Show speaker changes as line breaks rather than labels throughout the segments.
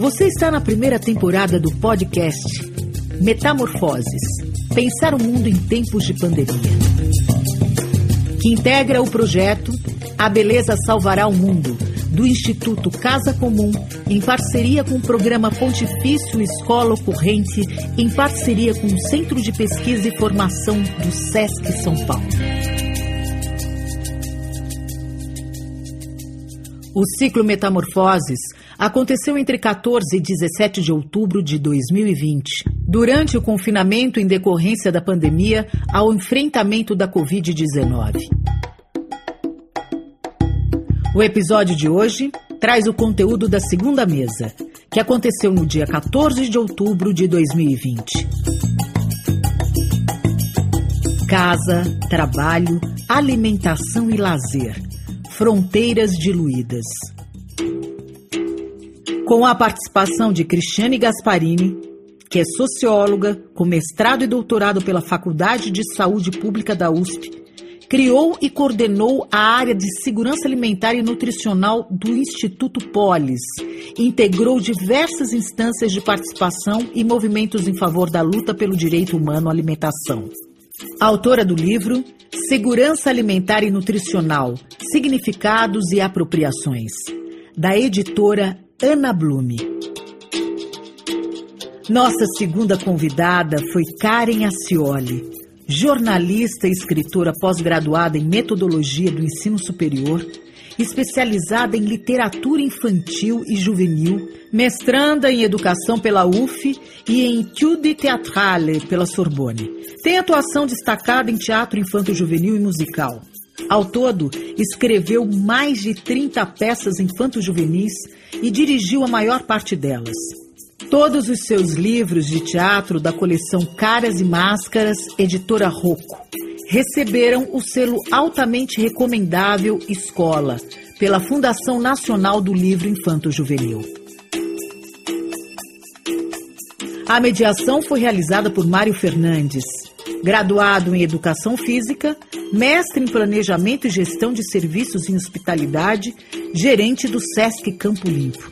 Você está na primeira temporada do podcast Metamorfoses, Pensar o Mundo em Tempos de Pandemia, que integra o projeto A Beleza Salvará o Mundo, do Instituto Casa Comum, em parceria com o Programa Pontifício Escola Ocorrente, em parceria com o Centro de Pesquisa e Formação do SESC São Paulo. O ciclo Metamorfoses aconteceu entre 14 e 17 de outubro de 2020, durante o confinamento em decorrência da pandemia ao enfrentamento da Covid-19. O episódio de hoje traz o conteúdo da segunda mesa, que aconteceu no dia 14 de outubro de 2020. Casa, trabalho, alimentação e lazer. Fronteiras diluídas. Com a participação de Cristiane Gasparini, que é socióloga, com mestrado e doutorado pela Faculdade de Saúde Pública da USP, criou e coordenou a área de segurança alimentar e nutricional do Instituto Polis, integrou diversas instâncias de participação e movimentos em favor da luta pelo direito humano à alimentação. Autora do livro Segurança Alimentar e Nutricional, Significados e Apropriações, da editora Ana Blume. Nossa segunda convidada foi Karen Acioli, jornalista e escritora pós-graduada em Metodologia do Ensino Superior, especializada em literatura infantil e juvenil, mestranda em Educação pela UF e em Études Théâtrales pela Sorbonne. Tem atuação destacada em teatro infanto-juvenil e musical. Ao todo, escreveu mais de 30 peças infanto-juvenis e dirigiu a maior parte delas. Todos os seus livros de teatro da coleção Caras e Máscaras, editora Rocco, receberam o selo altamente recomendável Escola, pela Fundação Nacional do Livro Infanto-Juvenil. A mediação foi realizada por Mário Fernandes, graduado em Educação Física, mestre em Planejamento e Gestão de Serviços em Hospitalidade, gerente do SESC Campo Limpo.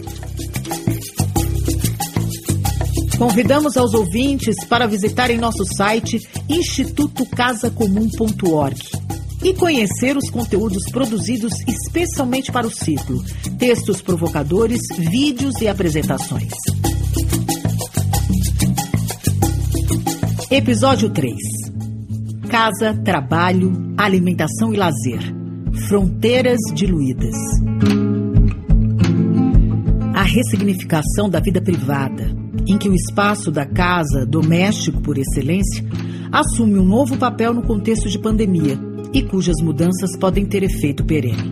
Convidamos aos ouvintes para visitarem nosso site institutocasacomum.org e conhecer os conteúdos produzidos especialmente para o ciclo, textos provocadores, vídeos e apresentações. Episódio 3. Casa, trabalho, alimentação e lazer. Fronteiras diluídas. A ressignificação da vida privada, em que o espaço da casa, doméstico por excelência, assume um novo papel no contexto de pandemia e cujas mudanças podem ter efeito perene.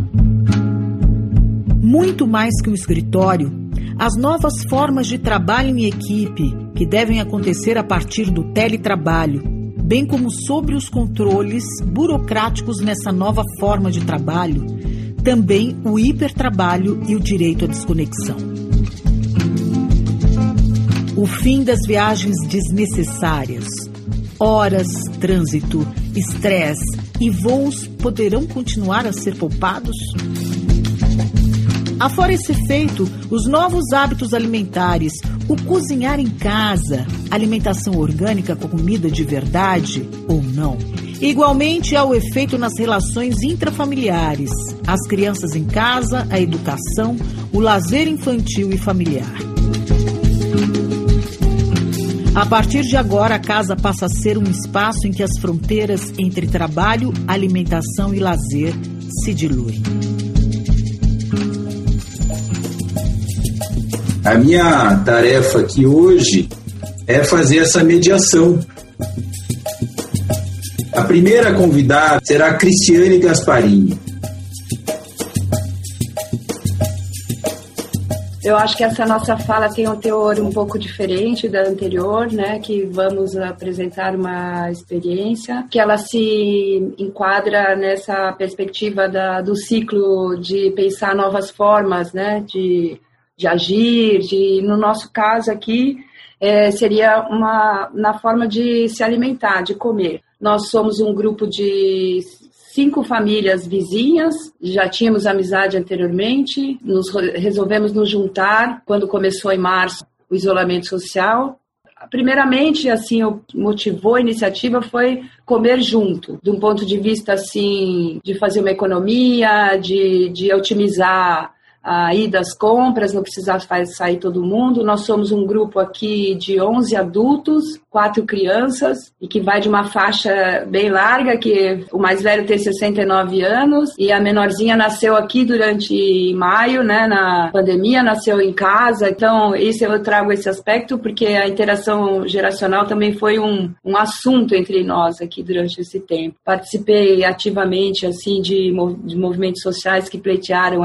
Muito mais que um escritório, as novas formas de trabalho em equipe, que devem acontecer a partir do teletrabalho, bem como sobre os controles burocráticos nessa nova forma de trabalho, também o hipertrabalho e o direito à desconexão. O fim das viagens desnecessárias. Horas, trânsito, estresse e voos poderão continuar a ser poupados? Afora esse efeito, os novos hábitos alimentares, o cozinhar em casa, alimentação orgânica com comida de verdade ou não. Igualmente há o efeito nas relações intrafamiliares, as crianças em casa, a educação, o lazer infantil e familiar. A partir de agora, a casa passa a ser um espaço em que as fronteiras entre trabalho, alimentação e lazer se diluem.
A minha tarefa aqui hoje é fazer essa mediação. A primeira convidada será a Cristiane Gasparini.
Eu acho que essa nossa fala tem um teor um pouco diferente da anterior, né? Que vamos apresentar uma experiência que ela se enquadra nessa perspectiva do ciclo de pensar novas formas, né? De agir, no nosso caso aqui, seria na forma de se alimentar, de comer. Nós somos um grupo de 5 famílias vizinhas, já tínhamos amizade anteriormente, resolvemos nos juntar quando começou em março o isolamento social. Primeiramente, assim, o que motivou a iniciativa foi comer junto, de um ponto de vista, assim, de fazer uma economia, de otimizar a ida às compras, não precisar sair todo mundo. Nós somos um grupo aqui de 11 adultos, 4 crianças, e que vai de uma faixa bem larga, que o mais velho tem 69 anos, e a menorzinha nasceu aqui durante maio, né, na pandemia, nasceu em casa. Então, eu trago esse aspecto, porque a interação geracional também foi um assunto entre nós aqui durante esse tempo. Participei ativamente, assim, de movimentos sociais que pleitearam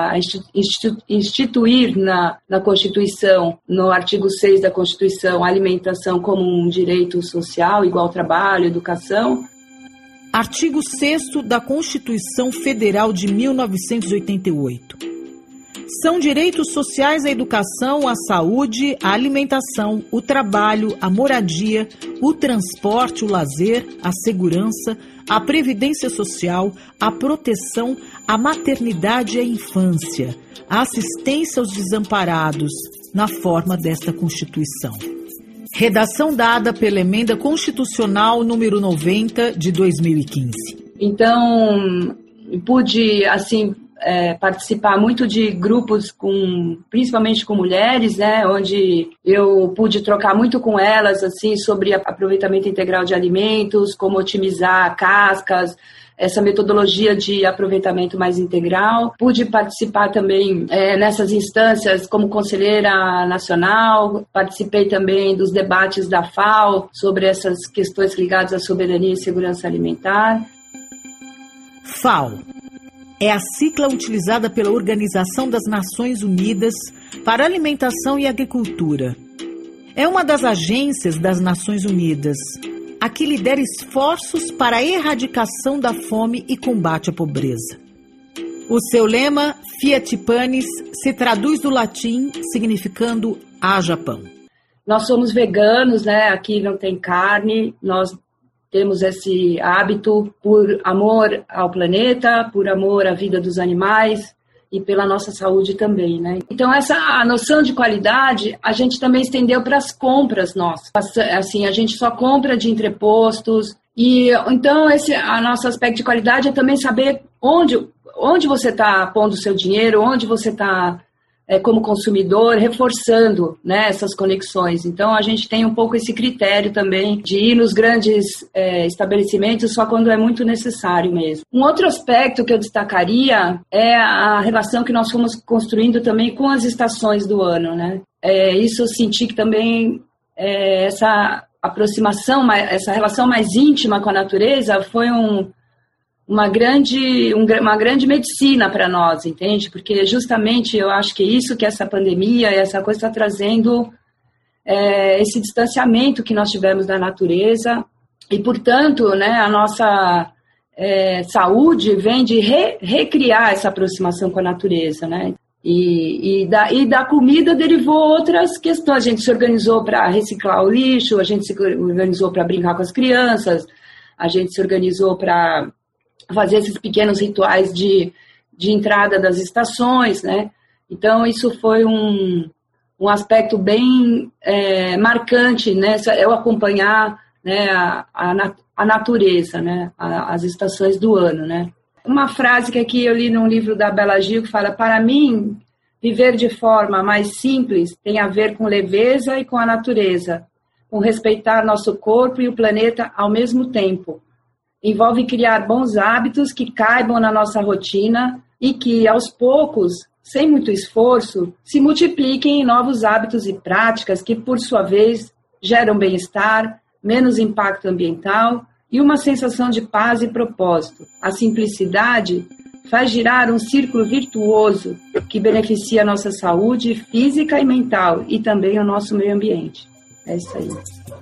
instituir na Constituição, no artigo 6 da Constituição, a alimentação como um direito social, igual ao trabalho, educação.
Artigo 6º da Constituição Federal de 1988. São direitos sociais a educação, a saúde, a alimentação, o trabalho, a moradia, o transporte, o lazer, a segurança, a previdência social, a proteção, a maternidade e a infância, a assistência aos desamparados, na forma desta Constituição. Redação dada pela Emenda Constitucional número 90 de 2015.
Então, pude, assim, participar muito de grupos principalmente com mulheres, né, onde eu pude trocar muito com elas, assim, sobre aproveitamento integral de alimentos, como otimizar cascas, essa metodologia de aproveitamento mais integral. Pude participar também nessas instâncias como conselheira nacional, participei também dos debates da FAO sobre essas questões ligadas à soberania e segurança alimentar.
FAO é a sigla utilizada pela Organização das Nações Unidas para Alimentação e Agricultura. É uma das agências das Nações Unidas, a que lidera esforços para a erradicação da fome e combate à pobreza. O seu lema, Fiat Panis, se traduz do latim significando haja pão.
Nós somos veganos, né? Aqui não tem carne, nós temos esse hábito por amor ao planeta, por amor à vida dos animais e pela nossa saúde também, né? Então, a noção de qualidade, a gente também estendeu para as compras nossas. Assim, a gente só compra de entrepostos. E, então, a nosso aspecto de qualidade é também saber onde você está pondo o seu dinheiro, onde você está, como consumidor, reforçando, né, essas conexões. Então, a gente tem um pouco esse critério também de ir nos grandes estabelecimentos só quando é muito necessário mesmo. Um outro aspecto que eu destacaria é a relação que nós fomos construindo também com as estações do ano, né? Isso eu senti que também essa aproximação, essa relação mais íntima com a natureza foi uma grande medicina para nós, entende? Porque justamente eu acho que é isso que essa pandemia, essa coisa está trazendo, esse distanciamento que nós tivemos da natureza e, portanto, né, a nossa saúde vem de recriar essa aproximação com a natureza, né? E da comida derivou outras questões. A gente se organizou para reciclar o lixo, a gente se organizou para brincar com as crianças, a gente se organizou para fazer esses pequenos rituais de entrada das estações, né? Então, isso foi um aspecto bem marcante, né? Eu acompanhar, né, a natureza, né? As estações do ano, né? Uma frase que aqui eu li num livro da Bela Gil que fala: para mim, viver de forma mais simples tem a ver com leveza e com a natureza, com respeitar nosso corpo e o planeta ao mesmo tempo. Envolve criar bons hábitos que caibam na nossa rotina e que, aos poucos, sem muito esforço, se multipliquem em novos hábitos e práticas que, por sua vez, geram bem-estar, menos impacto ambiental e uma sensação de paz e propósito. A simplicidade faz girar um círculo virtuoso que beneficia a nossa saúde física e mental e também o nosso meio ambiente. É isso aí.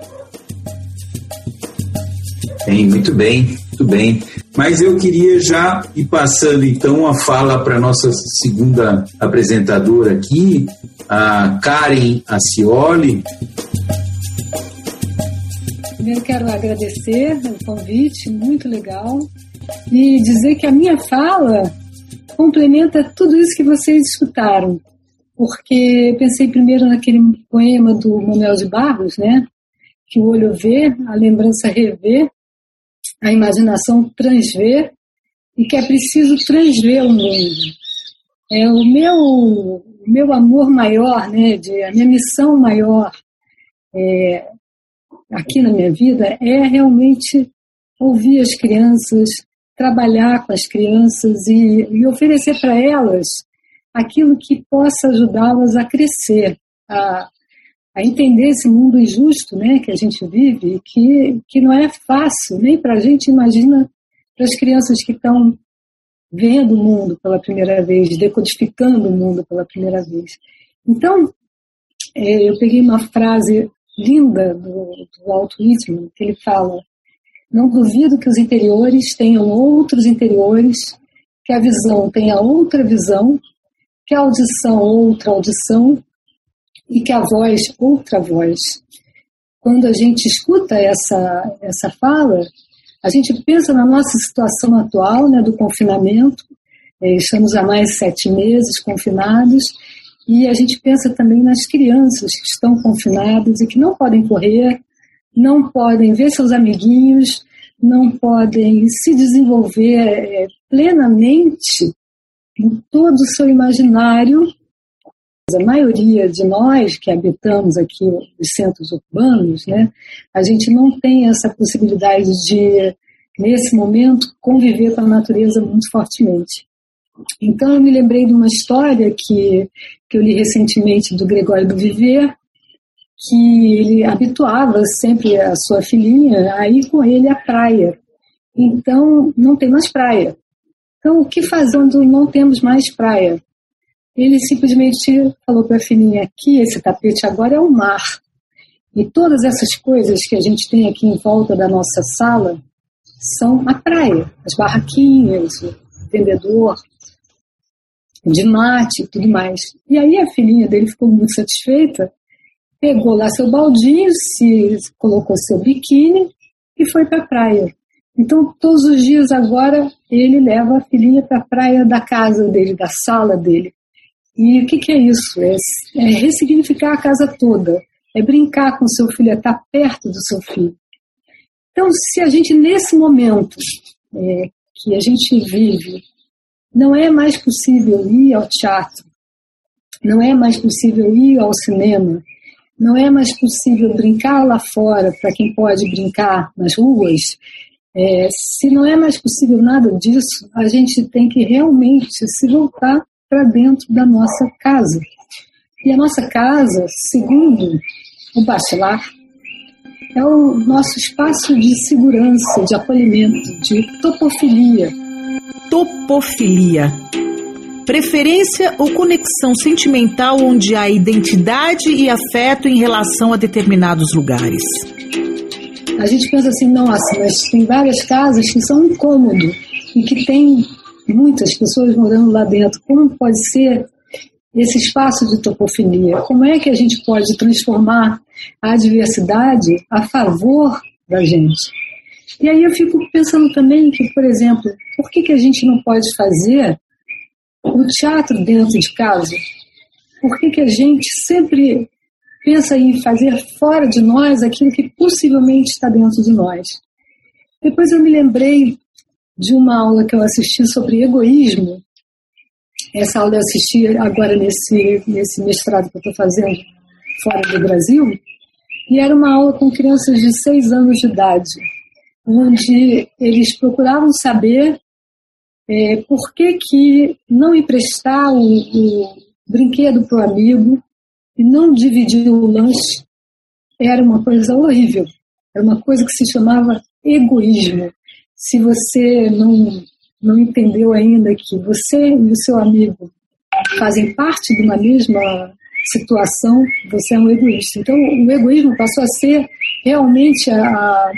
Muito bem, muito bem. Mas eu queria já ir passando então a fala para a nossa segunda apresentadora aqui, a Karen Acioli.
Primeiro quero agradecer o convite, muito legal. e dizer que a minha fala complementa tudo isso que vocês escutaram, porque pensei primeiro naquele poema do Manuel de Barros, né? Que o olho vê, a lembrança revê, a imaginação transvê, e que é preciso transver o mundo. O meu amor maior, né? A minha missão maior aqui na minha vida é realmente ouvir as crianças, trabalhar com as crianças e oferecer para elas aquilo que possa ajudá-las a crescer, a entender esse mundo injusto, né, que a gente vive, que não é fácil, nem para a gente, imagina para as crianças que estão vendo o mundo pela primeira vez, decodificando o mundo pela primeira vez. Então, eu peguei uma frase linda do Walt Whitman, que ele fala: não duvido que os interiores tenham outros interiores, que a visão tenha outra visão, que a audição outra audição e que a voz outra voz. Quando a gente escuta essa fala, a gente pensa na nossa situação atual, né, do confinamento. Estamos há mais de 7 meses confinados, e a gente pensa também nas crianças que estão confinadas e que não podem correr, não podem ver seus amiguinhos, não podem se desenvolver plenamente em todo o seu imaginário. A maioria de nós que habitamos aqui os centros urbanos, né, a gente não tem essa possibilidade de, nesse momento, conviver com a natureza muito fortemente. Então, eu me lembrei de uma história que eu li recentemente do Gregório do Vivier, que ele habituava sempre a sua filhinha a ir com ele à praia. Então, não tem mais praia. Então, o que faz quando não temos mais praia? Ele simplesmente falou para a filhinha: aqui, esse tapete agora é o mar. E todas essas coisas que a gente tem aqui em volta da nossa sala são a praia. As barraquinhas, o vendedor de mate e tudo mais. E aí a filhinha dele ficou muito satisfeita, pegou lá seu baldinho, colocou seu biquíni e foi para a praia. Então, todos os dias agora, ele leva a filhinha para a praia da casa dele, da sala dele. E o que é isso? É ressignificar a casa toda, é brincar com seu filho, é estar perto do seu filho. Então, se a gente, nesse momento que a gente vive, não é mais possível ir ao teatro, não é mais possível ir ao cinema, não é mais possível brincar lá fora, para quem pode brincar nas ruas, se não é mais possível nada disso, a gente tem que realmente se voltar para dentro da nossa casa. E a nossa casa, segundo o Bachelard, é o nosso espaço de segurança, de acolhimento, de topofilia.
Topofilia. Preferência ou conexão sentimental onde há identidade e afeto em relação a determinados lugares.
A gente pensa assim, nossa, mas tem várias casas que são um cômodo e que tem muitas pessoas morando lá dentro. Como pode ser esse espaço de topofilia? Como é que a gente pode transformar a diversidade a favor da gente? E aí eu fico pensando também que, por exemplo, por que a gente não pode fazer o teatro dentro de casa? Por que a gente sempre pensa em fazer fora de nós aquilo que possivelmente está dentro de nós? Depois eu me lembrei de uma aula que eu assisti sobre egoísmo. Essa aula eu assisti agora nesse mestrado que eu estou fazendo fora do Brasil. E era uma aula com crianças de 6 anos de idade, onde eles procuravam saber por que não emprestar o brinquedo para o amigo e não dividir o lanche era uma coisa horrível. Era uma coisa que se chamava egoísmo. Se você não entendeu ainda que você e o seu amigo fazem parte de uma mesma situação, você é um egoísta. Então, o egoísmo passou a ser realmente a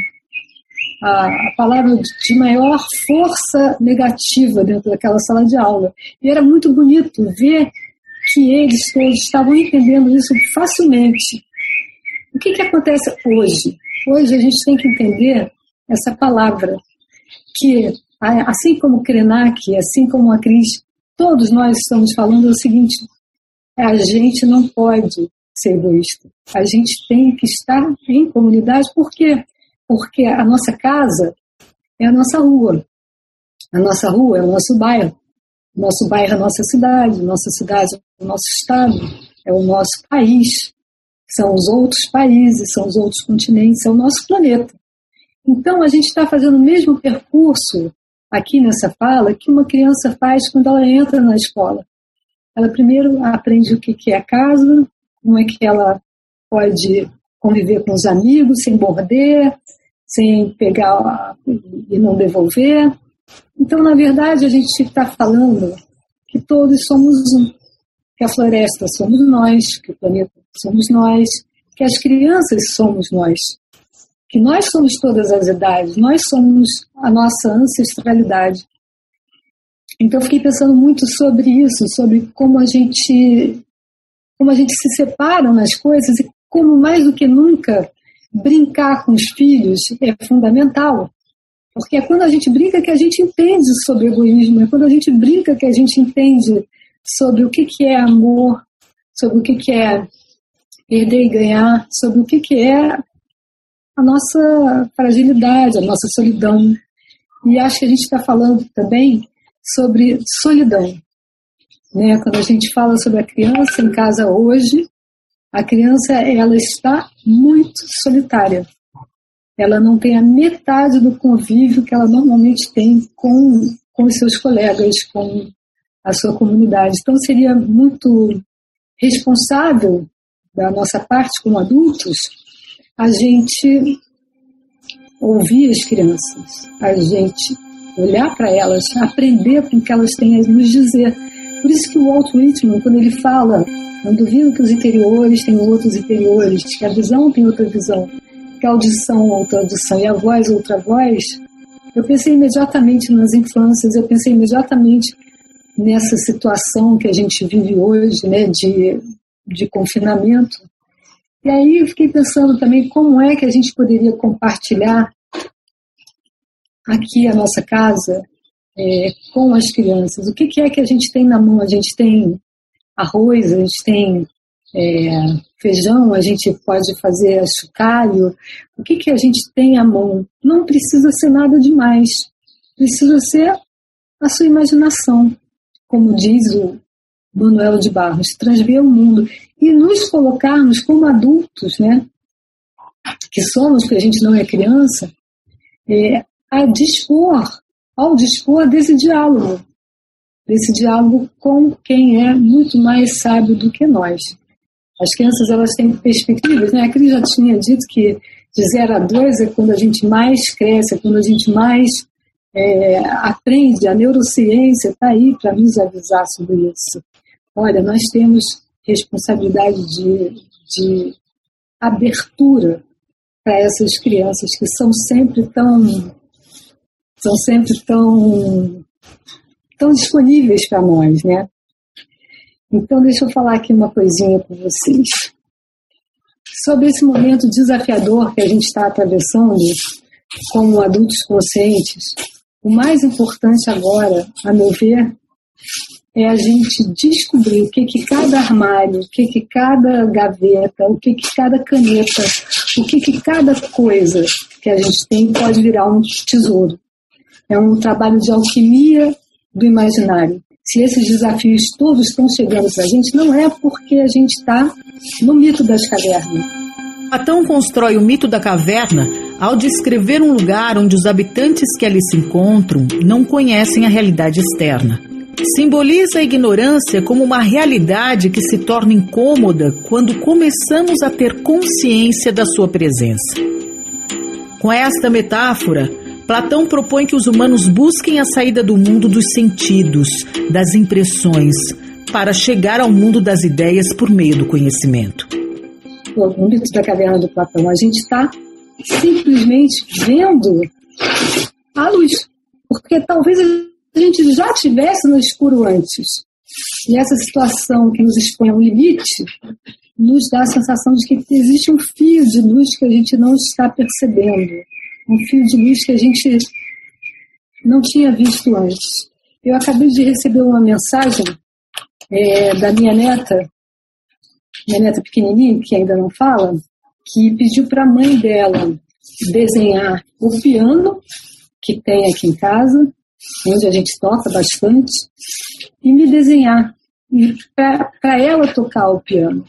palavra de maior força negativa dentro daquela sala de aula. E era muito bonito ver que eles todos estavam entendendo isso facilmente. O que acontece hoje? Hoje a gente tem que entender essa palavra, que assim como Krenak, assim como a Cris, todos nós estamos falando o seguinte: a gente não pode ser egoísta. A gente tem que estar em comunidade. Por quê? Porque a nossa casa é a nossa rua. A nossa rua é o nosso bairro. O nosso bairro é a nossa cidade é o nosso estado, é o nosso país. São os outros países, são os outros continentes, é o nosso planeta. Então, a gente está fazendo o mesmo percurso aqui nessa fala que uma criança faz quando ela entra na escola. Ela primeiro aprende o que é a casa, como é que ela pode conviver com os amigos sem morder, sem pegar e não devolver. Então, na verdade, a gente está falando que todos somos um, que a floresta somos nós, que o planeta somos nós, que as crianças somos nós, que nós somos todas as idades, nós somos a nossa ancestralidade. Então, eu fiquei pensando muito sobre isso, sobre como a gente se separa nas coisas e como, mais do que nunca, brincar com os filhos é fundamental. Porque é quando a gente brinca que a gente entende sobre egoísmo, é quando a gente brinca que a gente entende sobre o que é amor, sobre o que é perder e ganhar, sobre o que é a nossa fragilidade, a nossa solidão. E acho que a gente está falando também sobre solidão. Né? Quando a gente fala sobre a criança em casa hoje, a criança ela está muito solitária. Ela não tem a metade do convívio que ela normalmente tem com os seus colegas, com a sua comunidade. Então, seria muito responsável da nossa parte como adultos a gente ouvir as crianças, a gente olhar para elas, aprender com o que elas têm a nos dizer. Por isso que o Walt Whitman, quando ele fala, não duvido que os interiores têm outros interiores, que a visão tem outra visão, que a audição outra audição e a voz outra voz, eu pensei imediatamente nas infâncias, eu pensei imediatamente nessa situação que a gente vive hoje, né, de confinamento. E aí eu fiquei pensando também como é que a gente poderia compartilhar aqui a nossa casa com as crianças. O que é que a gente tem na mão? A gente tem arroz, a gente tem feijão, a gente pode fazer chocalho. O que a gente tem à mão? Não precisa ser nada demais. Precisa ser a sua imaginação, como diz o Manuel de Barros, transver o mundo e nos colocarmos como adultos, né, que somos, porque a gente não é criança, ao dispor desse diálogo com quem é muito mais sábio do que nós. As crianças, elas têm perspectivas, né? A Cris já tinha dito que de 0 a 2 é quando a gente mais cresce, é quando a gente mais aprende. A neurociência está aí para nos avisar sobre isso. Olha, nós temos responsabilidade de abertura para essas crianças que são sempre tão disponíveis para nós, né? Então, deixa eu falar aqui uma coisinha com vocês. Sobre esse momento desafiador que a gente está atravessando como adultos conscientes, o mais importante agora, a meu ver, é a gente descobrir o que cada armário, o que cada gaveta, o que cada caneta, o que cada coisa que a gente tem pode virar um tesouro. É um trabalho de alquimia do imaginário. Se esses desafios todos estão chegando para a gente, não é porque a gente está no mito das cavernas.
Platão constrói o mito da caverna ao descrever um lugar onde os habitantes que ali se encontram não conhecem a realidade externa. Simboliza a ignorância como uma realidade que se torna incômoda quando começamos a ter consciência da sua presença. Com esta metáfora, Platão propõe que os humanos busquem a saída do mundo dos sentidos, das impressões, para chegar ao mundo das ideias por meio do conhecimento.
No mito da caverna do Platão, a gente está simplesmente vendo a luz, porque talvez a gente já estivesse no escuro antes. E essa situação que nos expõe a um limite nos dá a sensação de que existe um fio de luz que a gente não está percebendo. Um fio de luz que a gente não tinha visto antes. Eu acabei de receber uma mensagem da minha neta pequenininha, que ainda não fala, que pediu para a mãe dela desenhar o piano que tem aqui em casa, onde a gente toca bastante, e me desenhar, para ela tocar o piano.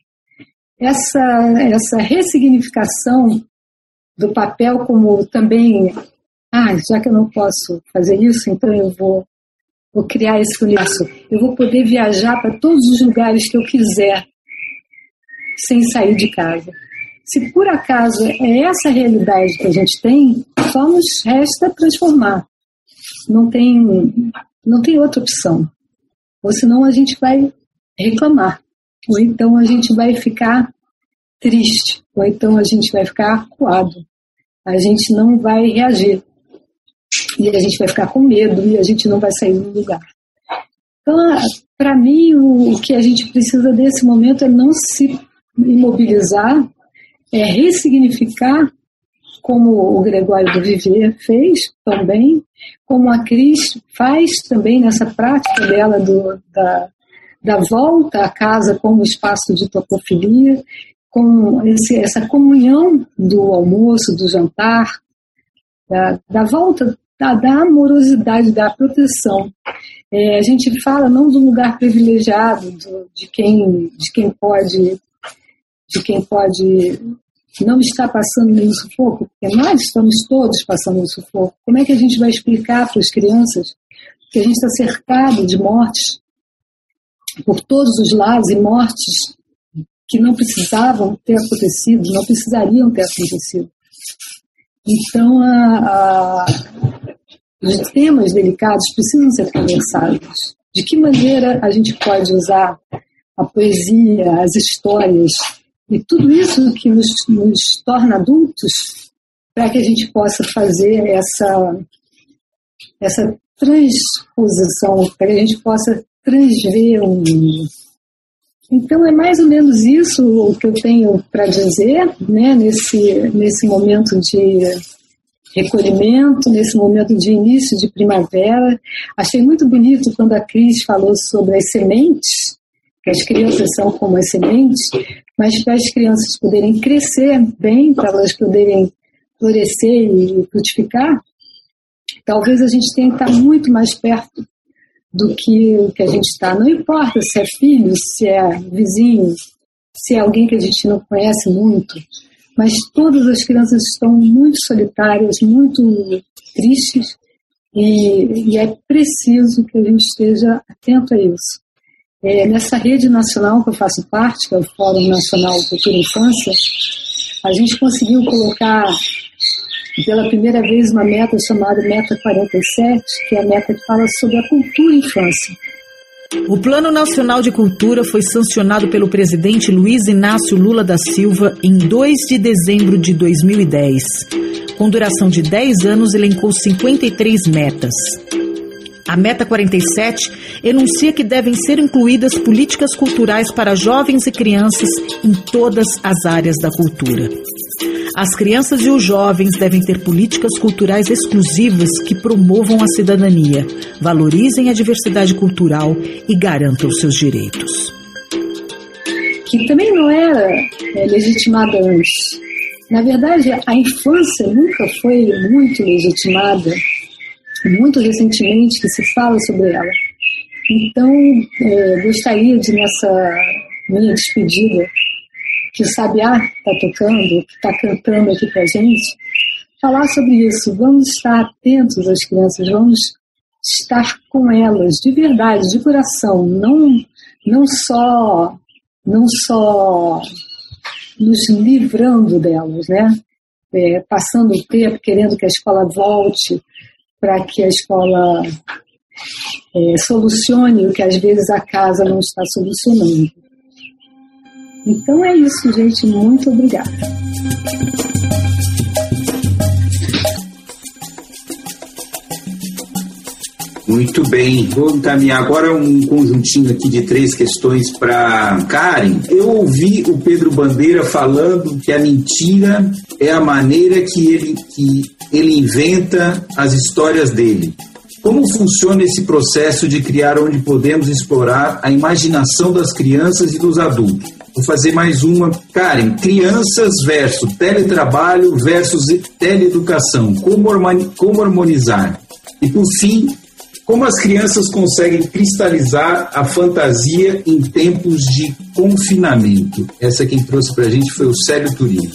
Essa ressignificação do papel como também, já que eu não posso fazer isso, então eu vou criar esse universo. Eu vou poder viajar para todos os lugares que eu quiser, sem sair de casa. Se por acaso é essa a realidade que a gente tem, só nos resta transformar. Não tem outra opção. Ou senão a gente vai reclamar. Ou então a gente vai ficar triste. Ou então a gente vai ficar acuado. A gente não vai reagir. E a gente vai ficar com medo e a gente não vai sair do lugar. Então, para mim, o que a gente precisa desse momento é não se imobilizar, é ressignificar, como o Gregório do Vivier fez também, como a Cris faz também nessa prática dela da volta à casa como espaço de tocofilia, com essa comunhão do almoço, do jantar, da volta, da amorosidade, da proteção. A gente fala não do lugar privilegiado, de quem pode não estar passando nenhum sufoco, porque nós estamos todos passando um sufoco. Como é que a gente vai explicar para as crianças que a gente está cercado de mortes por todos os lados, e mortes que não precisavam ter acontecido, não precisariam ter acontecido? Então, os temas delicados precisam ser conversados. De que maneira a gente pode usar a poesia, as histórias e tudo isso que nos torna adultos para que a gente possa fazer essa transposição, para que a gente possa transver o mundo. Então, é mais ou menos isso o que eu tenho para dizer, né, nesse momento de recolhimento, nesse momento de início de primavera. Achei muito bonito quando a Cris falou sobre as sementes, que as crianças são como as sementes, mas para as crianças poderem crescer bem, para elas poderem florescer e frutificar, talvez a gente tenha que estar muito mais perto do que o que a gente está. Não importa se é filho, se é vizinho, se é alguém que a gente não conhece muito, mas todas as crianças estão muito solitárias, muito tristes, e é preciso que a gente esteja atento a isso. Nessa rede nacional que eu faço parte, que é o Fórum Nacional Cultura e Infância, a gente conseguiu colocar pela primeira vez uma meta chamada Meta 47, que é a meta que fala sobre a cultura e infância.
O Plano Nacional de Cultura foi sancionado pelo presidente Luiz Inácio Lula da Silva em 2 de dezembro de 2010. Com duração de 10 anos, elencou 53 metas. A Meta 47 enuncia que devem ser incluídas políticas culturais para jovens e crianças em todas as áreas da cultura. As crianças e os jovens devem ter políticas culturais exclusivas que promovam a cidadania, valorizem a diversidade cultural e garantam seus direitos.
Que também não era legitimada antes. Na verdade, a infância nunca foi muito legitimada. Muito recentemente que se fala sobre ela. Então, gostaria de, nessa minha despedida, que o Sabiá está tocando, que está cantando aqui para a gente, falar sobre isso. Vamos estar atentos às crianças, vamos estar com elas, de verdade, de coração, não só nos livrando delas, né? Passando o tempo, querendo que a escola volte, para que a escola solucione o que às vezes a casa não está solucionando. Então é isso, gente. Muito obrigada.
Muito bem, vou encaminhar agora um conjuntinho aqui de 3 questões para Karen. Eu ouvi o Pedro Bandeira falando que a mentira é a maneira que ele inventa as histórias dele. Como funciona esse processo de criar onde podemos explorar a imaginação das crianças e dos adultos? Vou fazer mais uma. Karen, crianças versus teletrabalho versus teleeducação. Como harmonizar? E, por fim, como as crianças conseguem cristalizar a fantasia em tempos de confinamento? Essa quem trouxe para a gente foi o Célio Turino.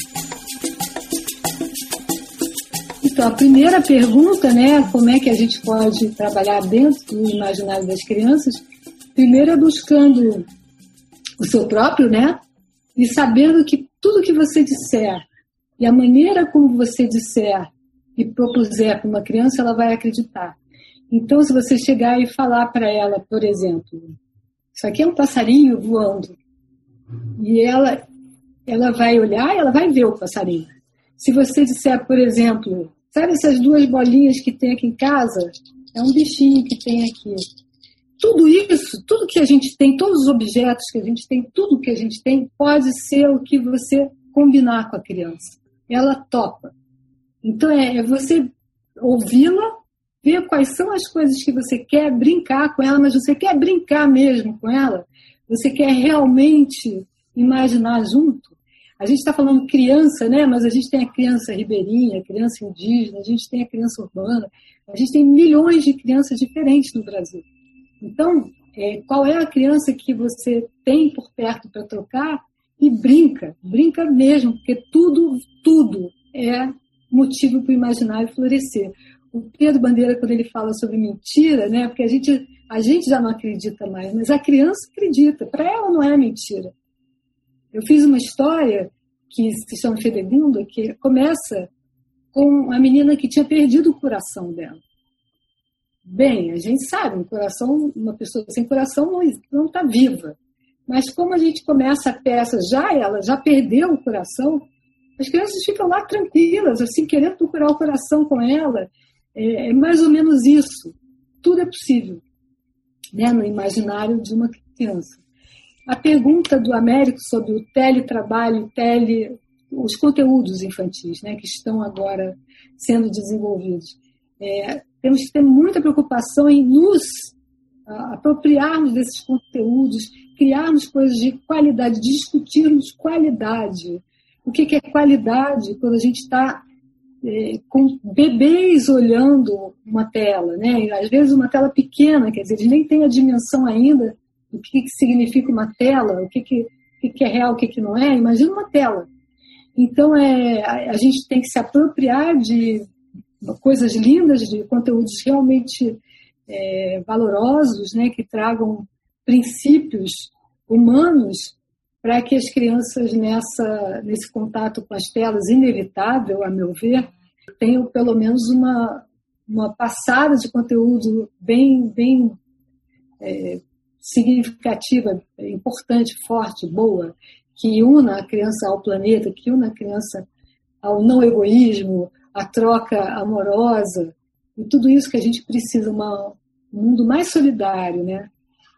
Então, a primeira pergunta, né, como é que a gente pode trabalhar dentro do imaginário das crianças? Primeiro é buscando o seu próprio, né, e sabendo que tudo que você disser e a maneira como você disser e propuser para uma criança, ela vai acreditar. Então, se você chegar e falar para ela, por exemplo, isso aqui é um passarinho voando, e ela vai olhar e ela vai ver o passarinho. Se você disser, por exemplo, sabe essas duas bolinhas que tem aqui em casa? É um bichinho que tem aqui. Tudo isso, tudo que a gente tem, todos os objetos que a gente tem, tudo que a gente tem, pode ser o que você combinar com a criança. Ela topa. Então, é você ouvi-la, ver quais são as coisas que você quer brincar com ela, mas você quer brincar mesmo com ela? Você quer realmente imaginar junto? A gente está falando criança, né? Mas a gente tem a criança ribeirinha, a criança indígena, a gente tem a criança urbana, a gente tem milhões de crianças diferentes no Brasil. Então, qual é a criança que você tem por perto para trocar? E brinca mesmo, porque tudo é motivo para o imaginário florescer. O Pedro Bandeira, quando ele fala sobre mentira, né? Porque a gente já não acredita mais, mas a criança acredita, para ela não é mentira. Eu fiz uma história que se chama Fedegunda, que começa com a menina que tinha perdido o coração dela. Bem, a gente sabe, uma pessoa sem coração não está viva. Mas como a gente começa a peça, ela já perdeu o coração, as crianças ficam lá tranquilas, assim, querendo procurar o coração com ela. É mais ou menos isso. Tudo é possível, né, no imaginário de uma criança. A pergunta do Américo sobre o teletrabalho, os conteúdos infantis, né, que estão agora sendo desenvolvidos. Temos que ter muita preocupação em nos apropriarmos desses conteúdos, criarmos coisas de qualidade, discutirmos qualidade. O que é qualidade quando a gente está com bebês olhando uma tela, né? Às vezes uma tela pequena, quer dizer, eles nem têm a dimensão ainda do que significa uma tela, o que é real, o que não é. Imagina uma tela. Então, a gente tem que se apropriar de coisas lindas, de conteúdos realmente valorosos, né, que tragam princípios humanos para que as crianças, nesse contato com as telas inevitável, a meu ver, tenham pelo menos uma passada de conteúdo bem significativa, importante, forte, boa, que una a criança ao planeta, que una a criança ao não egoísmo, à troca amorosa, e tudo isso que a gente precisa, um mundo mais solidário, né?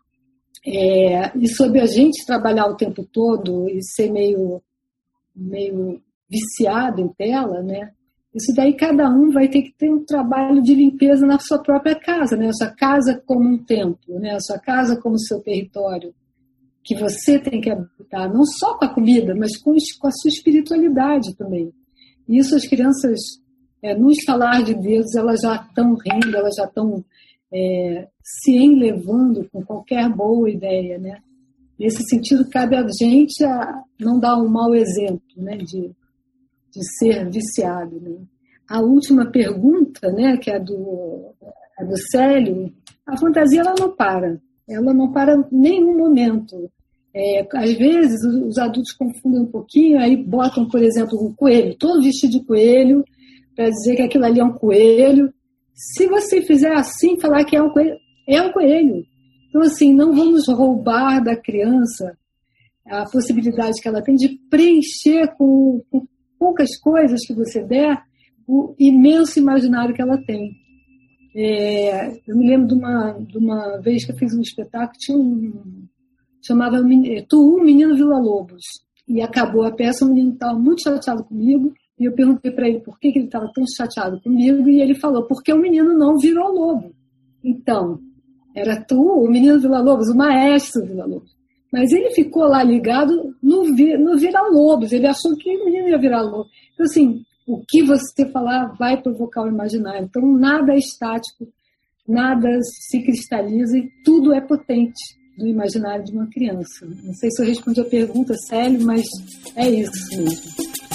E sobre a gente trabalhar o tempo todo e ser meio viciado em tela, né? Isso daí cada um vai ter que ter um trabalho de limpeza na sua própria casa, né? A sua casa como um templo, né? A sua casa como seu território, que você tem que habitar, não só com a comida, mas com a sua espiritualidade também. E isso as crianças, no estalar de dedos, elas já estão rindo, elas já estão se enlevando com qualquer boa ideia, né? Nesse sentido, cabe a gente a não dar um mau exemplo, né? De ser viciado, né? A última pergunta, né, que é a do Célio, a fantasia ela não para em nenhum momento. Às vezes os adultos confundem um pouquinho, aí botam, por exemplo, um coelho, todo vestido de coelho, para dizer que aquilo ali é um coelho. Se você fizer assim, falar que é um coelho. Então, assim, não vamos roubar da criança a possibilidade que ela tem de preencher com poucas coisas que você der, o imenso imaginário que ela tem. Eu me lembro de uma vez que eu fiz um espetáculo, chamava Tu, Menino Vila-Lobos, e acabou a peça, o menino estava muito chateado comigo, E eu perguntei para ele por que ele estava tão chateado comigo, e ele falou, porque o menino não virou lobo. Então, era tu, o menino Villa-Lobos, o maestro Villa-Lobos. Mas ele ficou lá ligado no Vira-Lobos, ele achou que o menino ia virar lobo. Então, assim, o que você falar vai provocar o imaginário. Então, nada é estático, nada se cristaliza e tudo é potente do imaginário de uma criança. Não sei se eu respondi a pergunta, Célio, mas é isso mesmo.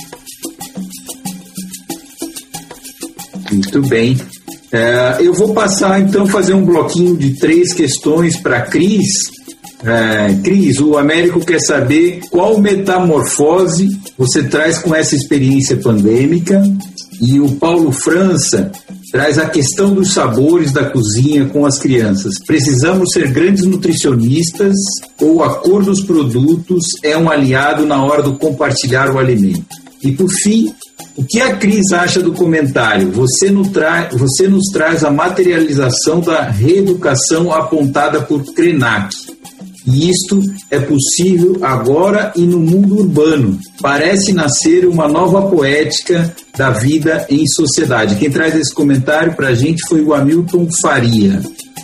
Muito bem. Eu vou passar, então, fazer um bloquinho de 3 questões para a Cris. Cris, o Américo quer saber qual metamorfose você traz com essa experiência pandêmica, e o Paulo França traz a questão dos sabores da cozinha com as crianças. Precisamos ser grandes nutricionistas ou a cor dos produtos é um aliado na hora do compartilhar o alimento? E, por fim, o que a Cris acha do comentário? Você nos traz a materialização da reeducação apontada por Krenak. E isto é possível agora e no mundo urbano. Parece nascer uma nova poética da vida em sociedade. Quem traz esse comentário para a gente foi o Hamilton Faria.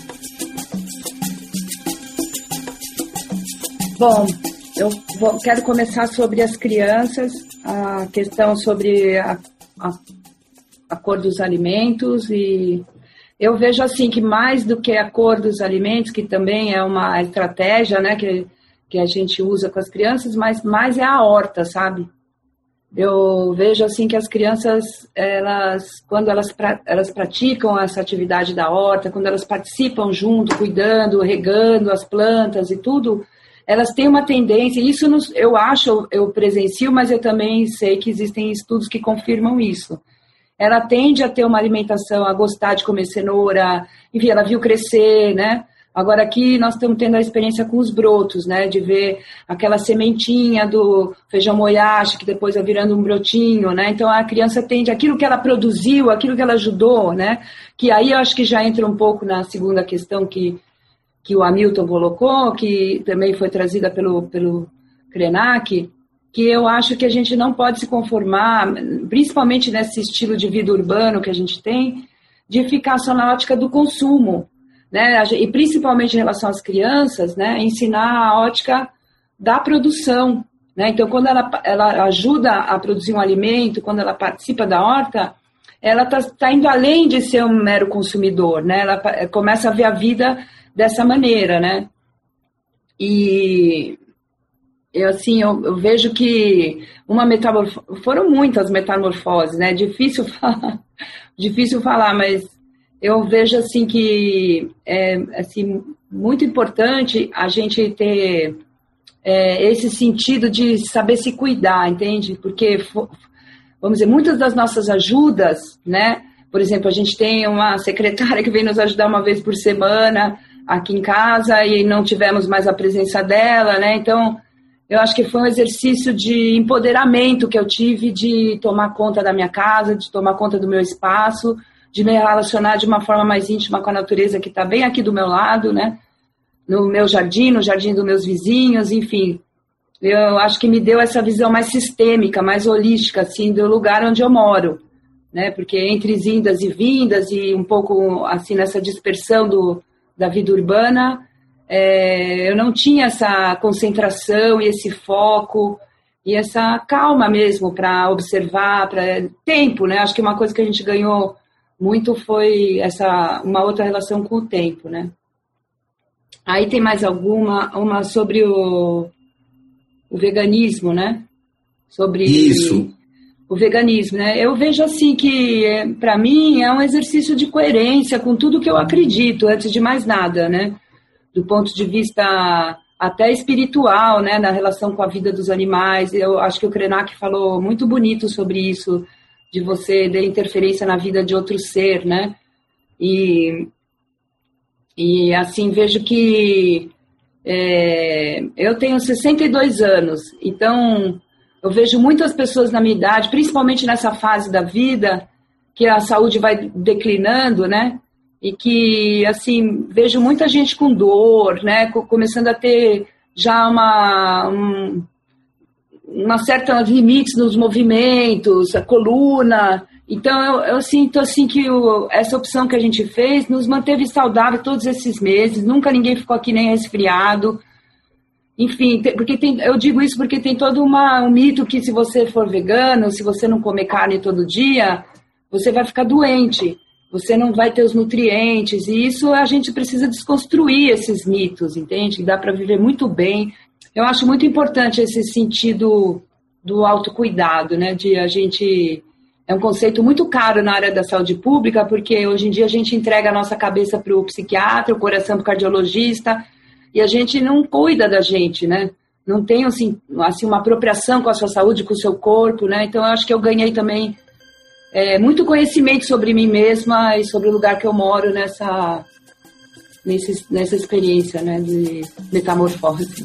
Bom, eu quero começar sobre as crianças, a questão sobre a cor dos alimentos, e eu vejo assim que mais do que a cor dos alimentos, que também é uma estratégia, né, que a gente usa com as crianças, mas mais é a horta, sabe? Eu vejo assim que as crianças, quando elas praticam essa atividade da horta, quando elas participam junto, cuidando, regando as plantas e tudo, elas têm uma tendência, isso eu presencio, mas eu também sei que existem estudos que confirmam isso. Ela tende a ter uma alimentação, a gostar de comer cenoura, enfim, ela viu crescer, né? Agora aqui nós estamos tendo a experiência com os brotos, né? De ver aquela sementinha do feijão moyashi, que depois vai virando um brotinho, né? Então a criança tende, aquilo que ela produziu, aquilo que ela ajudou, né? Que aí eu acho que já entra um pouco na segunda questão que o Hamilton colocou, que também foi trazida pelo Krenak, que eu acho que a gente não pode se conformar, principalmente nesse estilo de vida urbano que a gente tem, de ficar só na ótica do consumo, né? E principalmente em relação às crianças, né? Ensinar a ótica da produção, né? Então, quando ela ajuda a produzir um alimento, quando ela participa da horta, ela tá indo além de ser um mero consumidor, né? Ela começa a ver a vida dessa maneira, né? E eu vejo que foram muitas metamorfoses, né? Difícil falar, mas eu vejo assim que é assim, muito importante a gente ter esse sentido de saber se cuidar, entende? Porque, vamos dizer, muitas das nossas ajudas, né? Por exemplo, a gente tem uma secretária que vem nos ajudar uma vez por semana aqui em casa e não tivemos mais a presença dela, né? Então, eu acho que foi um exercício de empoderamento que eu tive de tomar conta da minha casa, de tomar conta do meu espaço, de me relacionar de uma forma mais íntima com a natureza que está bem aqui do meu lado, né? No meu jardim, no jardim dos meus vizinhos, enfim. Eu acho que me deu essa visão mais sistêmica, mais holística, assim, do lugar onde eu moro, né? Porque entre indas e vindas e um pouco, assim, nessa dispersão da vida urbana, eu não tinha essa concentração e esse foco e essa calma mesmo para observar, para tempo, né? Acho que uma coisa que a gente ganhou muito foi uma outra relação com o tempo, né? Aí tem mais uma sobre o veganismo, né? Sobre
isso.
O veganismo, né? Eu vejo assim que, para mim, é um exercício de coerência com tudo que eu acredito, antes de mais nada, né? Do ponto de vista até espiritual, né? Na relação com a vida dos animais. Eu acho que o Krenak falou muito bonito sobre isso, de você ter interferência na vida de outro ser, né? E assim, vejo que eu tenho 62 anos, então eu vejo muitas pessoas na minha idade, principalmente nessa fase da vida, que a saúde vai declinando, né? E que, assim, vejo muita gente com dor, né? Começando a ter já uma certa limites nos movimentos, a coluna. Então, eu sinto assim que essa opção que a gente fez nos manteve saudável todos esses meses, nunca ninguém ficou aqui nem resfriado. Enfim, porque eu digo isso porque tem todo um mito que se você for vegano, se você não comer carne todo dia, você vai ficar doente, você não vai ter os nutrientes, e isso a gente precisa desconstruir esses mitos, entende? Que dá para viver muito bem. Eu acho muito importante esse sentido do autocuidado, né? É um conceito muito caro na área da saúde pública, porque hoje em dia a gente entrega a nossa cabeça para o psiquiatra, o coração para o cardiologista, e a gente não cuida da gente, né? Não tem, assim, uma apropriação com a sua saúde, com o seu corpo, né? Então, eu acho que eu ganhei também muito conhecimento sobre mim mesma e sobre o lugar que eu moro nessa experiência, né, de metamorfose.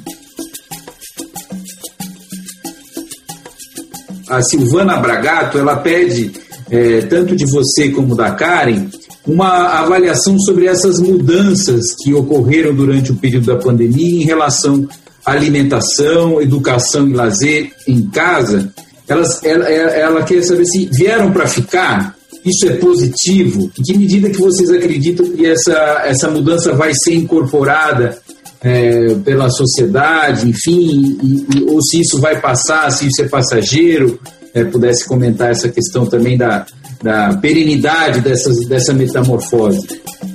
A Silvana Bragato, ela pede, tanto de você como da Karen, uma avaliação sobre essas mudanças que ocorreram durante o período da pandemia em relação à alimentação, educação e lazer em casa. Ela quer saber se vieram para ficar, isso é positivo? Em que medida que vocês acreditam que essa mudança vai ser incorporada pela sociedade, enfim, ou se isso vai passar, se isso é passageiro? Pudesse comentar essa questão também da perenidade dessa metamorfose.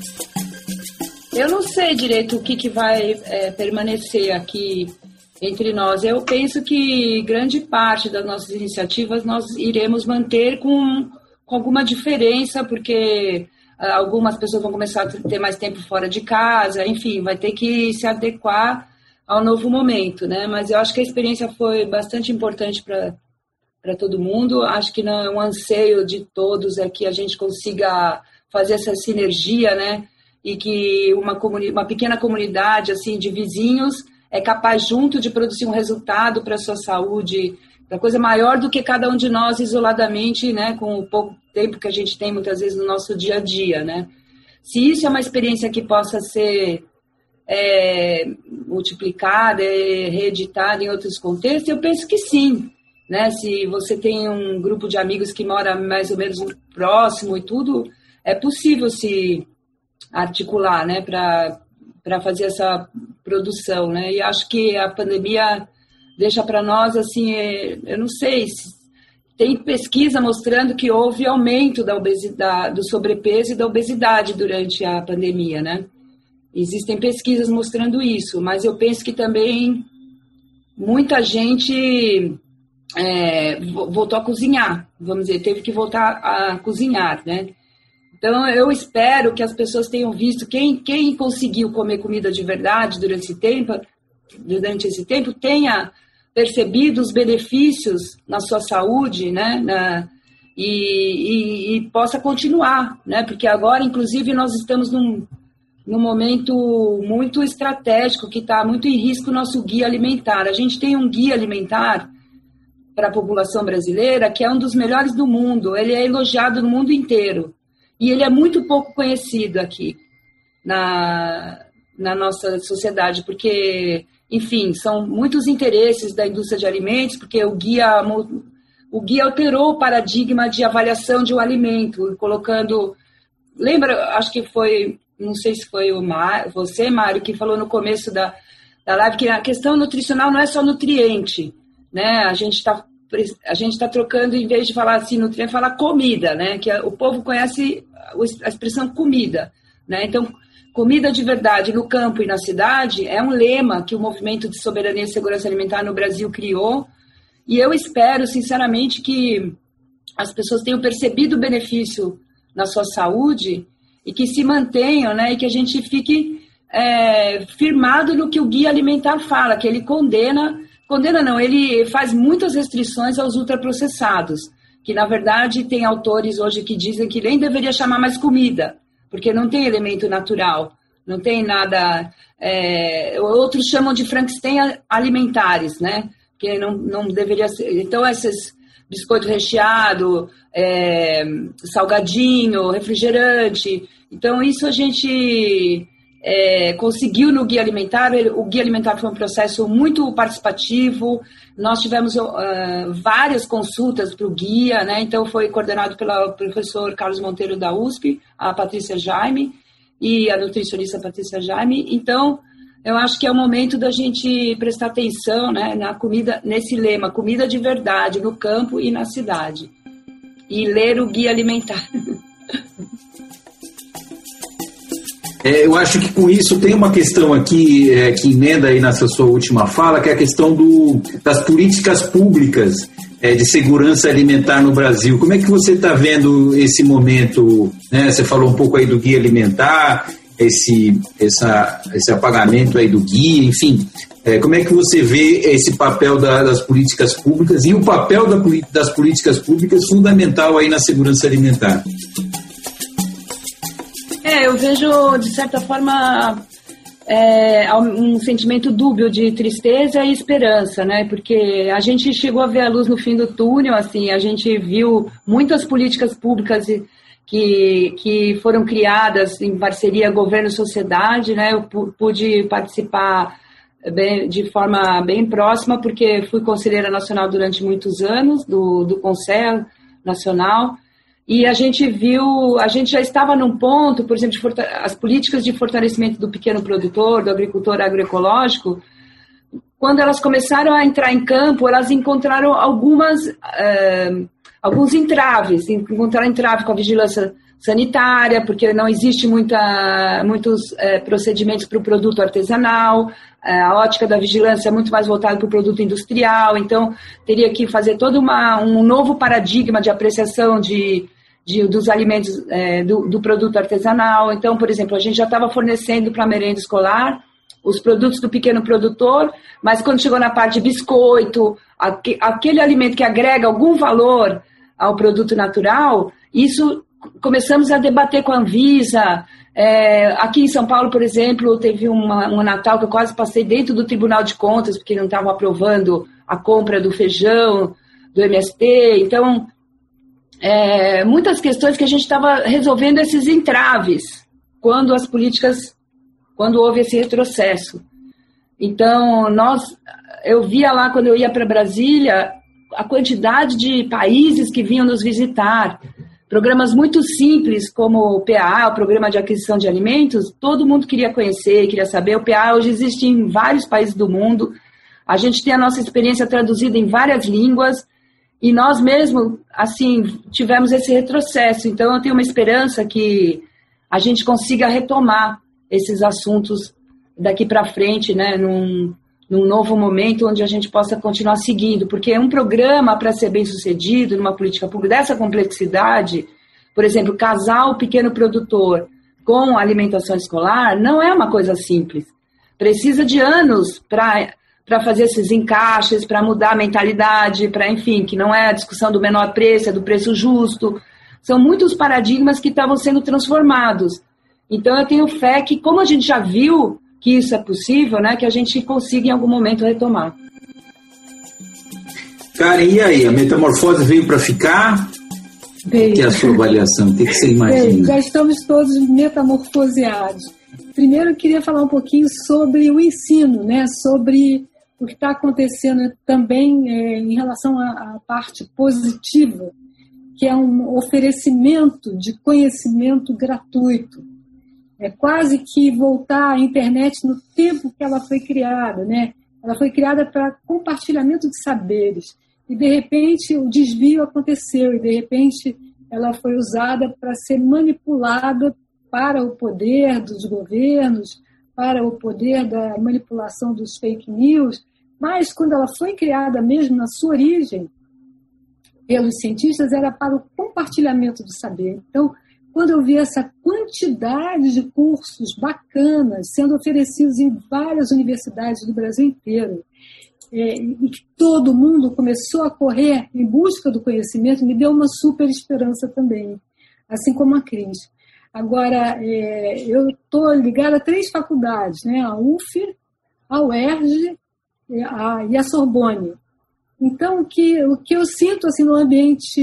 Eu não sei direito o que vai permanecer aqui entre nós. Eu penso que grande parte das nossas iniciativas nós iremos manter com alguma diferença, porque algumas pessoas vão começar a ter mais tempo fora de casa, enfim, vai ter que se adequar ao novo momento, né? Mas eu acho que a experiência foi bastante importante para todo mundo. Acho que um anseio de todos é que a gente consiga fazer essa sinergia, né? E que uma pequena comunidade assim, de vizinhos é capaz junto de produzir um resultado para a sua saúde, para coisa maior do que cada um de nós isoladamente, né? Com o pouco tempo que a gente tem muitas vezes no nosso dia a dia, né? Se isso é uma experiência que possa ser multiplicada, reeditada em outros contextos, eu penso que sim. Né? Se você tem um grupo de amigos que mora mais ou menos próximo e tudo, é possível se articular, né, para fazer essa produção, né? E acho que a pandemia deixa para nós, assim, eu não sei, tem pesquisa mostrando que houve aumento da obesidade, do sobrepeso e da obesidade durante a pandemia, né? Existem pesquisas mostrando isso, mas eu penso que também muita gente voltou a cozinhar, vamos dizer, teve que voltar a cozinhar, né? Então, eu espero que as pessoas tenham visto, quem conseguiu comer comida de verdade durante esse tempo tenha percebido os benefícios na sua saúde, né? E possa continuar, né? Porque agora, inclusive, nós estamos num momento muito estratégico, que está muito em risco o nosso guia alimentar. A gente tem um guia alimentar para a população brasileira, que é um dos melhores do mundo. Ele é elogiado no mundo inteiro. E ele é muito pouco conhecido aqui na nossa sociedade, porque, enfim, são muitos interesses da indústria de alimentos, porque o guia alterou o paradigma de avaliação de um alimento, colocando... Lembra, acho que foi, não sei se foi você, Mário, que falou no começo da live, que a questão nutricional não é só nutriente, né? A gente está trocando, em vez de falar assim, nutriente, falar comida, né? Que o povo conhece a expressão comida, né? Então, comida de verdade no campo e na cidade é um lema que o Movimento de Soberania e Segurança Alimentar no Brasil criou, e eu espero, sinceramente, que as pessoas tenham percebido o benefício na sua saúde e que se mantenham, né? E que a gente fique firmado no que o Guia Alimentar fala, que ele ele faz muitas restrições aos ultraprocessados, que, na verdade, tem autores hoje que dizem que nem deveria chamar mais comida, porque não tem elemento natural, não tem nada... outros chamam de Frankenstein alimentares, né? Que não deveria ser... Então, esses biscoito recheado, salgadinho, refrigerante... Então, isso a gente conseguiu no Guia Alimentar. O Guia Alimentar foi um processo muito participativo, nós tivemos várias consultas para o Guia, né? Então foi coordenado pelo professor Carlos Monteiro da USP, a Patrícia Jaime e a nutricionista Patrícia Jaime. Então, eu acho que é o momento da gente prestar atenção, né, na comida, nesse lema, comida de verdade, no campo e na cidade. E ler o Guia Alimentar.
Eu acho que com isso tem uma questão aqui que emenda aí nessa sua última fala, que é a questão das políticas públicas de segurança alimentar no Brasil. Como é que você está vendo esse momento, né? Você falou um pouco aí do Guia Alimentar, esse apagamento aí do guia, enfim. Como é que você vê esse papel das políticas públicas e o papel das políticas públicas fundamental aí na segurança alimentar?
Eu vejo, de certa forma, um sentimento dúbio de tristeza e esperança, né? Porque a gente chegou a ver a luz no fim do túnel, assim, a gente viu muitas políticas públicas que foram criadas em parceria governo-sociedade, né? Eu pude participar de forma bem próxima, porque fui conselheira nacional durante muitos anos do Conselho Nacional, e a gente já estava num ponto, por exemplo, as políticas de fortalecimento do pequeno produtor, do agricultor agroecológico, quando elas começaram a entrar em campo, elas encontraram alguns entraves. Encontraram entrave com a vigilância sanitária, porque não existe muitos procedimentos para o produto artesanal, a ótica da vigilância é muito mais voltada para o produto industrial, então teria que fazer todo um novo paradigma de apreciação dos alimentos do produto artesanal. Então, por exemplo, a gente já estava fornecendo para a merenda escolar os produtos do pequeno produtor, mas quando chegou na parte de biscoito, aquele alimento que agrega algum valor ao produto natural, isso começamos a debater com a Anvisa. Aqui em São Paulo, por exemplo, teve um Natal que eu quase passei dentro do Tribunal de Contas, porque não estavam aprovando a compra do feijão, do MST. Então, muitas questões que a gente estava resolvendo esses entraves quando houve esse retrocesso. Então, eu via lá, quando eu ia para Brasília, a quantidade de países que vinham nos visitar. Programas muito simples, como o PA, o Programa de Aquisição de Alimentos, todo mundo queria conhecer, queria saber. O PA hoje existe em vários países do mundo. A gente tem a nossa experiência traduzida em várias línguas e nós mesmos, assim, tivemos esse retrocesso. Então, eu tenho uma esperança que a gente consiga retomar esses assuntos daqui para frente, né, num novo momento onde a gente possa continuar seguindo, porque um programa, para ser bem sucedido numa política pública dessa complexidade, por exemplo, casar o pequeno produtor com a alimentação escolar, não é uma coisa simples. Precisa de anos para fazer esses encaixes, para mudar a mentalidade, enfim, que não é a discussão do menor preço, é do preço justo. São muitos paradigmas que estavam sendo transformados. Então, eu tenho fé que, como a gente já viu que isso é possível, né, que a gente consiga em algum momento retomar.
Karen, e aí? A metamorfose veio para ficar?
Veio.
O que é a sua avaliação? O que você imagina?
Veio. Já estamos todos metamorfoseados. Primeiro, eu queria falar um pouquinho sobre o ensino, né, sobre o que está acontecendo também em relação à parte positiva, que é um oferecimento de conhecimento gratuito. É quase que voltar à internet no tempo que ela foi criada, né? Ela foi criada para compartilhamento de saberes. E, de repente, o desvio aconteceu. E, de repente, ela foi usada para ser manipulada para o poder dos governos, para o poder da manipulação dos fake news. Mas, quando ela foi criada mesmo na sua origem, pelos cientistas, era para o compartilhamento do saber. Então, quando eu vi essa quantidade de cursos bacanas sendo oferecidos em várias universidades do Brasil inteiro, e que todo mundo começou a correr em busca do conhecimento, me deu uma super esperança também, assim como a Cris. Agora, eu estou ligada a 3 faculdades, né? A UF, a UERJ e a Sorbonne. Então, o que eu sinto assim, no ambiente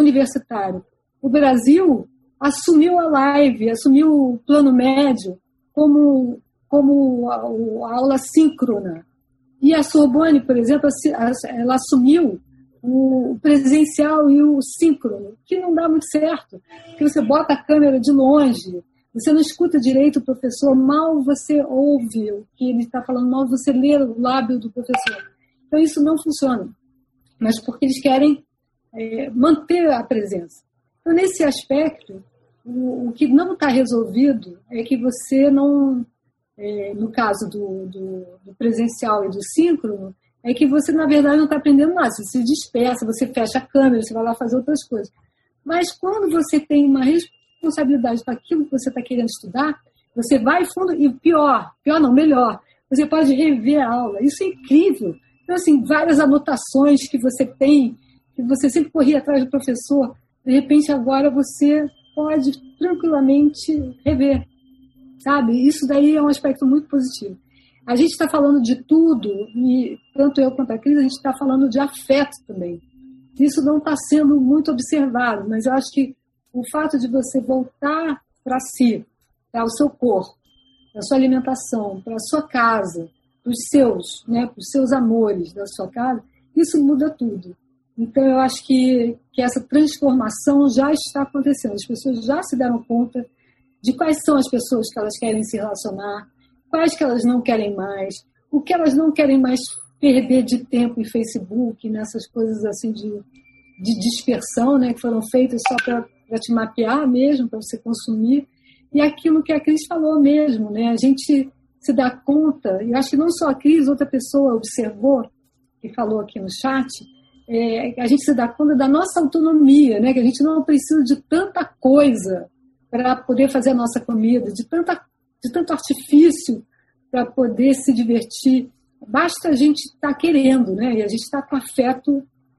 universitário, o Brasil assumiu a live, assumiu o plano médio como a aula síncrona. E a Sorbonne, por exemplo, ela assumiu o presencial e o síncrono, que não dá muito certo, porque você bota a câmera de longe, você não escuta direito o professor, mal você ouve o que ele está falando, mal você lê o lábio do professor. Então isso não funciona, mas porque eles querem manter a presença. Então nesse aspecto, o que não está resolvido é que você não, no caso do presencial e do síncrono, é que você, na verdade, não está aprendendo nada. Você se dispersa, você fecha a câmera, você vai lá fazer outras coisas. Mas quando você tem uma responsabilidade para aquilo que você está querendo estudar, você vai fundo, e melhor, você pode rever a aula. Isso é incrível. Então, assim, várias anotações que você tem, que você sempre corria atrás do professor, de repente agora você pode tranquilamente rever, sabe? Isso daí é um aspecto muito positivo. A gente está falando de tudo, e tanto eu quanto a Cris, a gente está falando de afeto também. Isso não está sendo muito observado, mas eu acho que o fato de você voltar para si, para o seu corpo, para a sua alimentação, para a sua casa, para os seus amores da sua casa, isso muda tudo. Então, eu acho que essa transformação já está acontecendo. As pessoas já se deram conta de quais são as pessoas que elas querem se relacionar, quais que elas não querem mais, o que elas não querem mais perder de tempo em Facebook, nessas coisas assim de dispersão, né, que foram feitas só para te mapear mesmo, para você consumir. E aquilo que a Cris falou mesmo, né, a gente se dá conta, e eu acho que não só a Cris, outra pessoa observou, que falou aqui no chat, a gente se dá conta da nossa autonomia, né, que a gente não precisa de tanta coisa para poder fazer a nossa comida, de tanto artifício para poder se divertir. Basta a gente estar querendo, né? E a gente está com afeto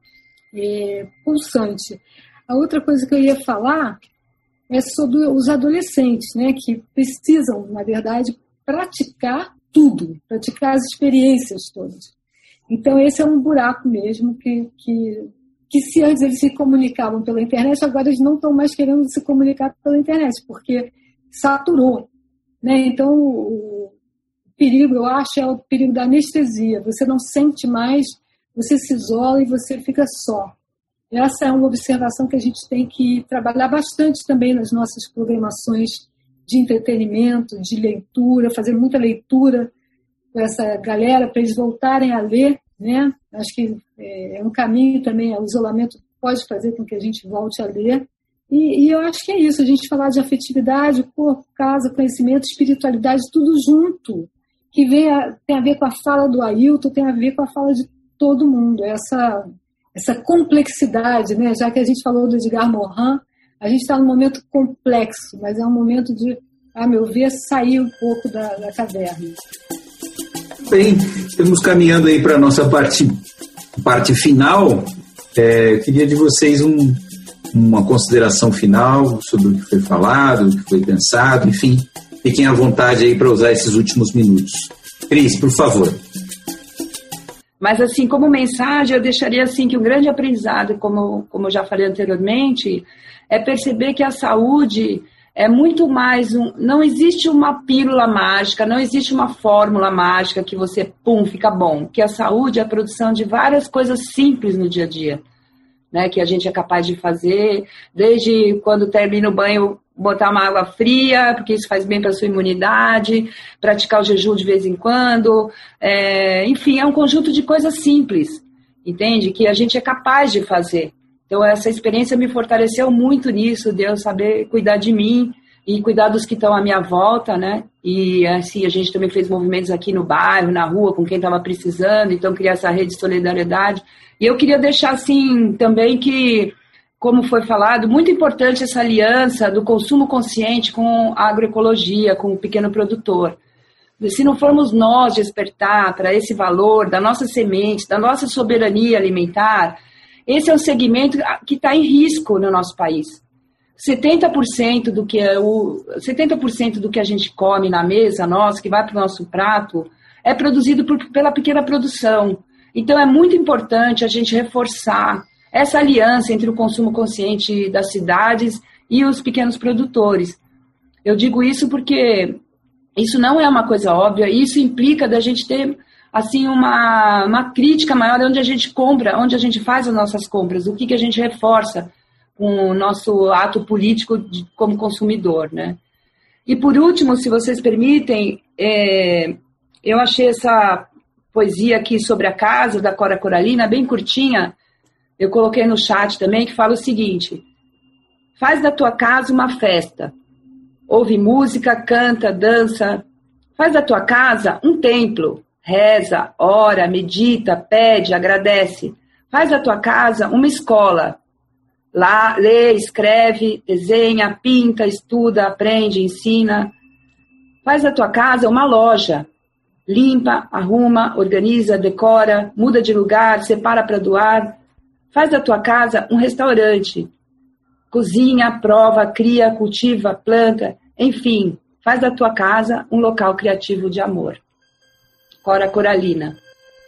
pulsante. A outra coisa que eu ia falar é sobre os adolescentes, né? Que precisam, na verdade, praticar tudo, praticar as experiências todas. Então, esse é um buraco mesmo que se antes eles se comunicavam pela internet, agora eles não estão mais querendo se comunicar pela internet, porque saturou. Né? Então, o perigo, eu acho, é o perigo da anestesia. Você não sente mais, você se isola e você fica só. Essa é uma observação que a gente tem que trabalhar bastante também nas nossas programações de entretenimento, de leitura, fazer muita leitura com essa galera para eles voltarem a ler. Né? Acho que é um caminho também, o isolamento pode fazer com que a gente volte a ler. E eu acho que é isso, a gente falar de afetividade, corpo, casa, conhecimento, espiritualidade, tudo junto, que tem a ver com a fala do Ailton, tem a ver com a fala de todo mundo, essa complexidade, né? Já que a gente falou do Edgar Morin, a gente está num momento complexo, mas é um momento de, a meu ver, sair um pouco da caverna.
Bem, estamos caminhando aí para a nossa parte final. Queria de vocês uma consideração final sobre o que foi falado, o que foi pensado, enfim, fiquem à vontade aí para usar esses últimos minutos. Cris, por favor.
Mas, assim, como mensagem, eu deixaria, assim, que um grande aprendizado, como eu já falei anteriormente, é perceber que a saúde é muito mais não existe uma pílula mágica, não existe uma fórmula mágica que você, fica bom. Que a saúde é a produção de várias coisas simples no dia a dia, né, que a gente é capaz de fazer, desde quando termina o banho, botar uma água fria, porque isso faz bem para a sua imunidade, praticar o jejum de vez em quando, enfim, é um conjunto de coisas simples, entende? Que a gente é capaz de fazer. Então, essa experiência me fortaleceu muito nisso, de eu saber cuidar de mim e cuidar dos que estão à minha volta, né? E, assim, a gente também fez movimentos aqui no bairro, na rua, com quem estava precisando, então criar essa rede de solidariedade. E eu queria deixar, assim, também que, como foi falado, muito importante essa aliança do consumo consciente com a agroecologia, com o pequeno produtor. Se não formos nós despertar para esse valor da nossa semente, da nossa soberania alimentar, esse é um segmento que está em risco no nosso país. 70% do que a gente come na mesa nossa, que vai para o nosso prato, é produzido pela pequena produção. Então, é muito importante a gente reforçar essa aliança entre o consumo consciente das cidades e os pequenos produtores. Eu digo isso porque Isso não é uma coisa óbvia, isso implica da gente ter assim, uma crítica maior onde a gente compra, onde a gente faz as nossas compras, o que a gente reforça com o nosso ato político como consumidor, né? E por último, se vocês permitem, eu achei essa poesia aqui sobre a casa, da Cora Coralina, bem curtinha, eu coloquei no chat também, que fala o seguinte: faz da tua casa uma festa, ouve música, canta, dança, faz da tua casa um templo, reza, ora, medita, pede, agradece. Faz da tua casa uma escola. Lá, lê, escreve, desenha, pinta, estuda, aprende, ensina. Faz da tua casa uma loja. Limpa, arruma, organiza, decora, muda de lugar, separa para doar. Faz da tua casa um restaurante. Cozinha, prova, cria, cultiva, planta, enfim. Faz da tua casa um local criativo de amor. Cora Coralina.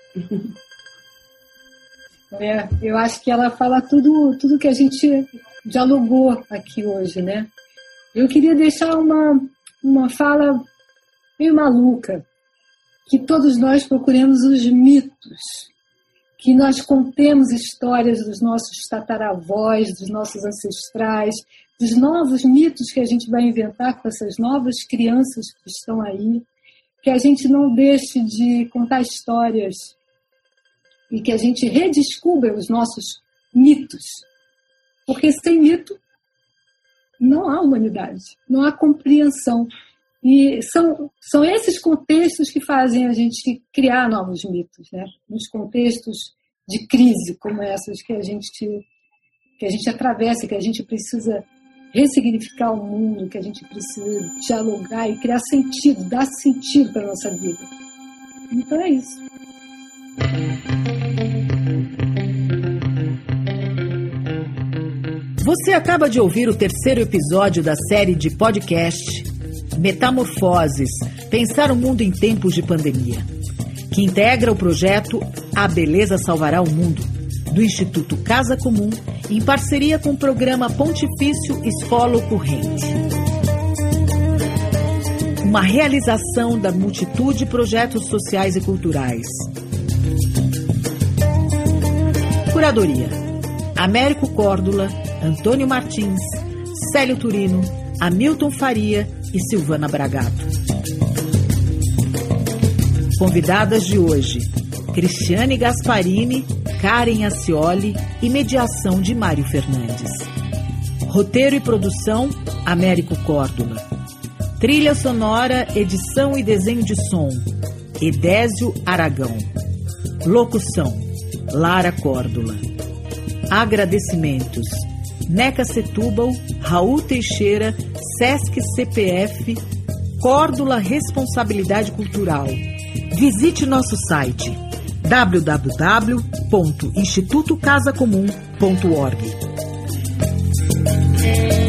Eu acho que ela fala tudo que a gente dialogou aqui hoje, né? Eu queria deixar uma fala meio maluca, que todos nós procuremos os mitos, que nós contemos histórias dos nossos tataravós, dos nossos ancestrais, dos novos mitos que a gente vai inventar com essas novas crianças que estão aí, que a gente não deixe de contar histórias e que a gente redescubra os nossos mitos. Porque sem mito não há humanidade, não há compreensão. E são esses contextos que fazem a gente criar novos mitos, né? Nos contextos de crise como essas que a gente atravessa, que a gente precisa ressignificar o mundo, que a gente precisa dialogar e criar sentido, dar sentido para a nossa vida. Então é isso.
Você acaba de ouvir o 3º episódio da série de podcast Metamorfoses, Pensar o Mundo em Tempos de Pandemia, que integra o projeto A Beleza Salvará o Mundo, do Instituto Casa Comum, em parceria com o programa Pontifício Escola Ocorrente. Uma realização da multitude de projetos sociais e culturais. Curadoria: Américo Córdula, Antônio Martins, Célio Turino, Hamilton Faria e Silvana Bragato. Convidadas de hoje: Cristiane Gasparini, Karen Ascioli e mediação de Mário Fernandes. Roteiro e produção: Américo Córdula. Trilha sonora, edição e desenho de som: Edésio Aragão. Locução: Lara Córdula. Agradecimentos: Neca Setúbal, Raul Teixeira, Sesc CPF, Córdula Responsabilidade Cultural. Visite nosso site www.institutocasacomum.org.